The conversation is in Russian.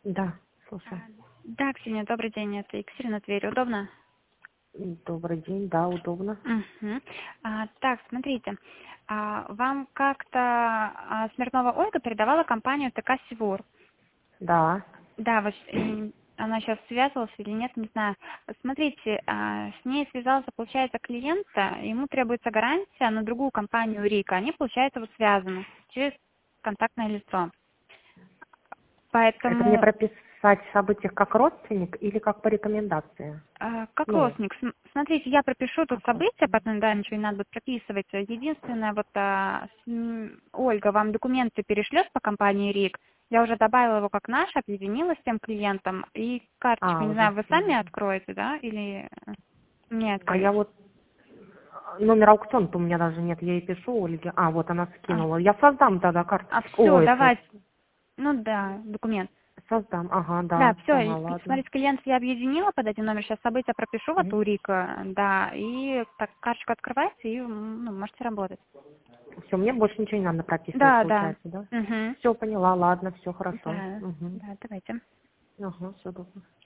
Да, слушай. Да, Ксения, добрый день. Это Екатерина Тверь. Удобно? Добрый день, да, удобно. Угу. Так, смотрите. Вам как-то Смирнова Ольга передавала компанию ТК «Севур». Да. Да, вот она сейчас связывалась или нет, не знаю. Смотрите, с ней связался, получается, клиент, ему требуется гарантия на другую компанию РИКа. Они, получается, вот связаны через контактное лицо. Это мне Поэтому прописать в событиях как родственник или как по рекомендации? как Ну, родственник, смотрите, я пропишу тут как события, родственник. потом, да, ничего не надо будет прописывать. Единственное, вот Ольга вам документы перешлет по компании РИК. Я уже добавила его как наш, объединила с тем клиентом. И карточку, не Уже знаю, вы сами скинули. откроете, да, или мне А я открыть? вот, номер аукциона-то у меня даже нет, я ей пишу Ольге. Вот она А, скинула. Я создам тогда карточку. все, Ой, это, давайте. Ну да, документ. создам, ага, Да, да, все, поняла, ладно. смотрите, клиент я объединила под этим номером, сейчас события пропишу вот у Рика, да, и так карточку открываете и можете работать. Все, мне больше ничего не надо прописывать, Да, да. получается, да? Угу. Все, поняла, ладно, все хорошо. Да, Угу. да, давайте. Ага, все, добро.